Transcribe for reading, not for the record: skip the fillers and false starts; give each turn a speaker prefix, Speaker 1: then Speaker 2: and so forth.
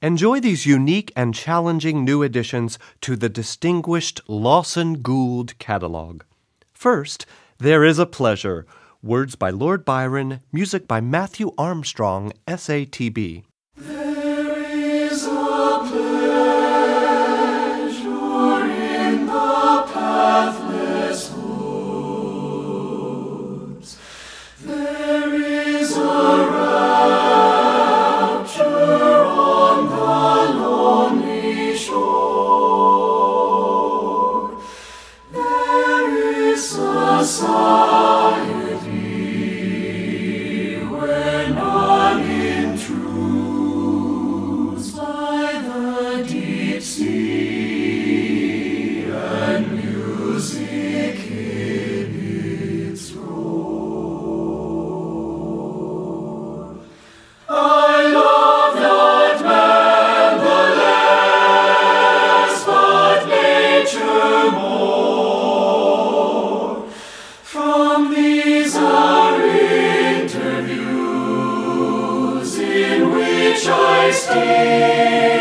Speaker 1: Enjoy these unique and challenging new additions to the distinguished Lawson Gould catalog. First, There Is a Pleasure, words by Lord Byron, music by Matthew Armstrong, SATB.
Speaker 2: There is a pleasure in the pathless woods. There is a rapture on the lonely shore. There is society where none intrudes, by the deep sea and music in its roar. I love not man the less, but nature more. From these our interviews, in which I steal